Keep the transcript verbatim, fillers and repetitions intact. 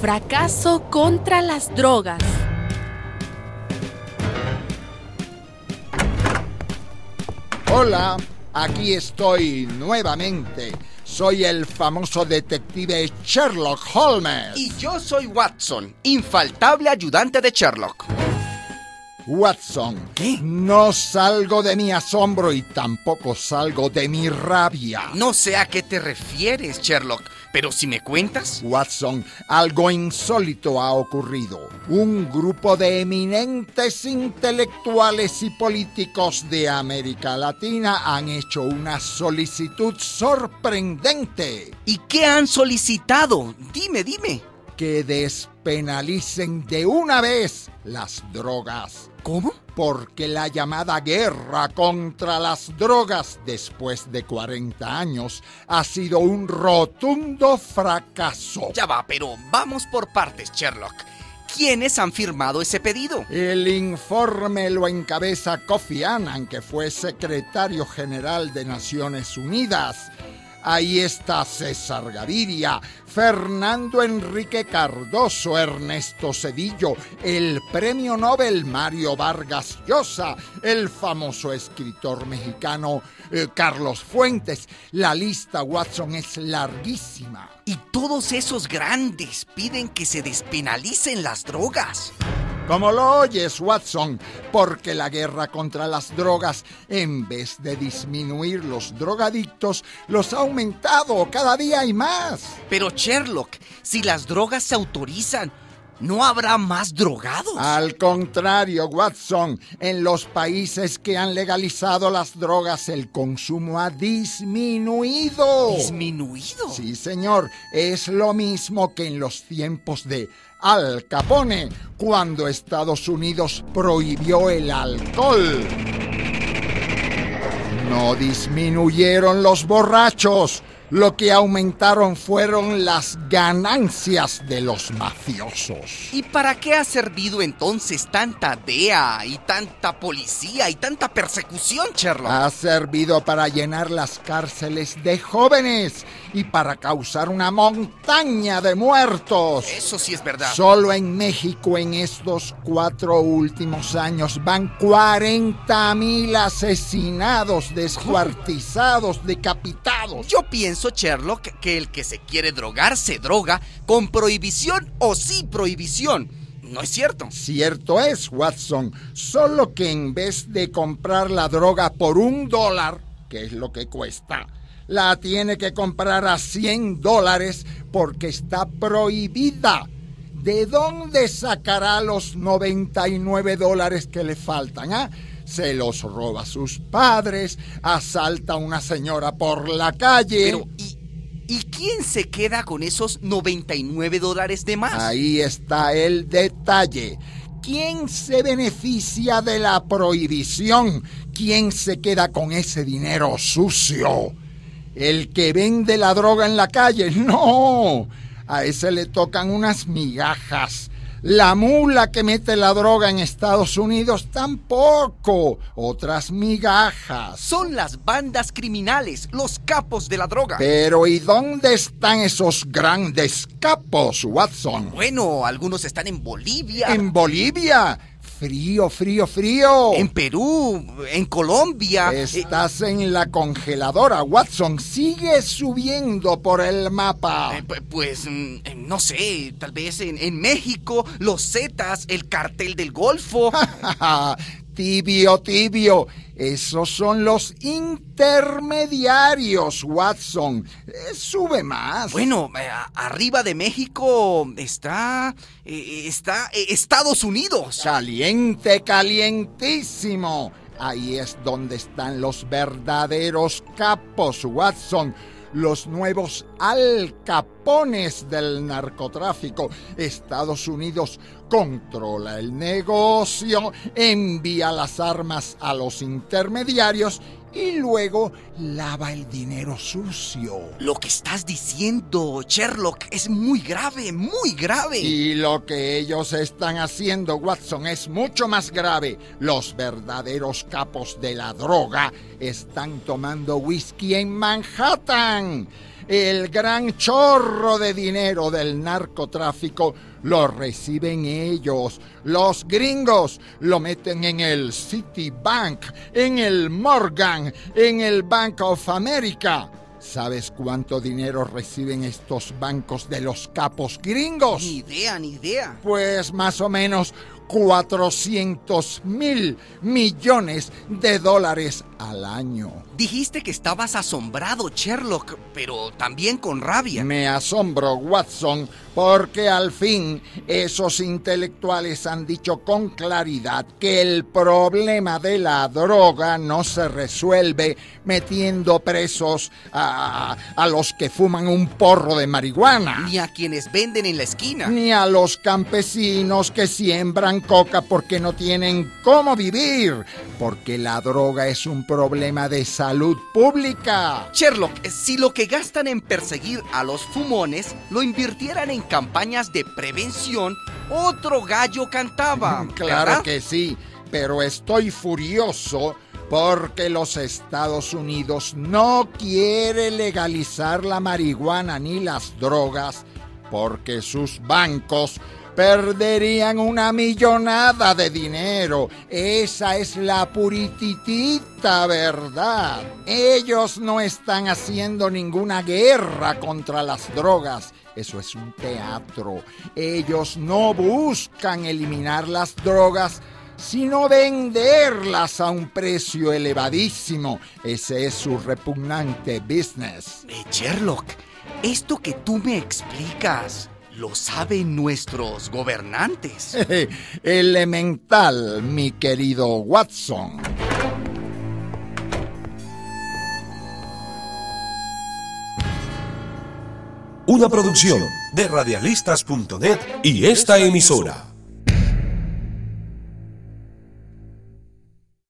fracaso contra las drogas. Hola, aquí estoy nuevamente. Soy el famoso detective Sherlock Holmes. Y yo soy Watson, infaltable ayudante de Sherlock. Watson, ¿qué? No salgo de mi asombro y tampoco salgo de mi rabia. No sé a qué te refieres, Sherlock, pero si me cuentas... Watson, algo insólito ha ocurrido. Un grupo de eminentes intelectuales y políticos de América Latina han hecho una solicitud sorprendente. ¿Y qué han solicitado? Dime, dime. Que despenalicen de una vez las drogas. ¿Cómo? Porque la llamada guerra contra las drogas después de cuarenta años ha sido un rotundo fracaso. Ya va, pero vamos por partes, Sherlock. ¿Quiénes han firmado ese pedido? El informe lo encabeza Kofi Annan, que fue secretario general de Naciones Unidas. Ahí está César Gaviria, Fernando Enrique Cardoso, Ernesto Zedillo, el premio Nobel Mario Vargas Llosa, el famoso escritor mexicano eh, Carlos Fuentes. La lista, Watson, es larguísima. Y todos esos grandes piden que se despenalicen las drogas. Como lo oyes, Watson, porque la guerra contra las drogas, en vez de disminuir los drogadictos, los ha aumentado. Cada día hay más. Pero Sherlock, si las drogas se autorizan, ¿no habrá más drogados? Al contrario, Watson, en los países que han legalizado las drogas, el consumo ha disminuido. ¿Disminuido? Sí, señor. Es lo mismo que en los tiempos de Al Capone, cuando Estados Unidos prohibió el alcohol. No disminuyeron los borrachos. Lo que aumentaron fueron las ganancias de los mafiosos. ¿Y para qué ha servido entonces tanta D E A y tanta policía y tanta persecución, Sherlock? Ha servido para llenar las cárceles de jóvenes y para causar una montaña de muertos. Eso sí es verdad. Solo en México en estos cuatro últimos años van cuarenta mil asesinados, descuartizados, decapitados. Yo pienso, Sherlock, que el que se quiere drogar se droga con prohibición o sin prohibición. ¿No es cierto? Cierto es, Watson. Solo que en vez de comprar la droga por un dólar, que es lo que cuesta, la tiene que comprar a cien dólares porque está prohibida. ¿De dónde sacará los noventa y nueve dólares que le faltan, ah? Se los roba a sus padres, asalta a una señora por la calle. Pero, ¿y, ¿y quién se queda con esos noventa y nueve dólares de más? Ahí está el detalle. ¿Quién se beneficia de la prohibición? ¿Quién se queda con ese dinero sucio? ¿El que vende la droga en la calle? No, a ese le tocan unas migajas. La mula que mete la droga en Estados Unidos tampoco. Otras migajas. Son las bandas criminales, los capos de la droga. Pero ¿y dónde están esos grandes capos, Watson? Bueno, algunos están en Bolivia. ¿En Bolivia? Frío, frío, frío. En Perú, en Colombia. Estás eh, en la congeladora, Watson. Sigue subiendo por el mapa. Eh, pues, mm, no sé, tal vez en, en México, los Zetas, el Cartel del Golfo. Tibio, tibio. Esos son los intermediarios, Watson. Eh, sube más. Bueno, eh, arriba de México está... Eh, está eh, Estados Unidos. Caliente, calientísimo. Ahí es donde están los verdaderos capos, Watson. Los nuevos Al Capones del narcotráfico. Estados Unidos controla el negocio, envía las armas a los intermediarios y luego lava el dinero sucio. Lo que estás diciendo, Sherlock, es muy grave, muy grave. Y lo que ellos están haciendo, Watson, es mucho más grave. Los verdaderos capos de la droga están tomando whisky en Manhattan. el gran chorro de dinero del narcotráfico lo reciben ellos. Los gringos lo meten en el Citibank, en el Morgan, en el Bank of America. ¿Sabes cuánto dinero reciben estos bancos de los capos gringos? Ni idea, ni idea. Pues más o menos cuatrocientos mil millones de dólares al año. Dijiste que estabas asombrado, Sherlock, pero también con rabia. Me asombro, Watson, porque al fin esos intelectuales han dicho con claridad que el problema de la droga no se resuelve metiendo presos a, a los que fuman un porro de marihuana. Ni a quienes venden en la esquina. Ni a los campesinos que siembran coca porque no tienen cómo vivir. Porque la droga es un problema de salud pública. Sherlock, si lo que gastan en perseguir a los fumones lo invirtieran en campañas de prevención, otro gallo cantaba. Claro ¿verdad? que sí, pero estoy furioso porque los Estados Unidos no quiere legalizar la marihuana ni las drogas porque sus bancos perderían una millonada de dinero. Esa es la purititita verdad. Ellos no están haciendo ninguna guerra contra las drogas. Eso es un teatro. Ellos no buscan eliminar las drogas, sino venderlas a un precio elevadísimo. Ese es su repugnante business. Eh, Sherlock, esto que tú me explicas lo saben nuestros gobernantes. Elemental, mi querido Watson. Una producción de radialistas punto net y esta emisora.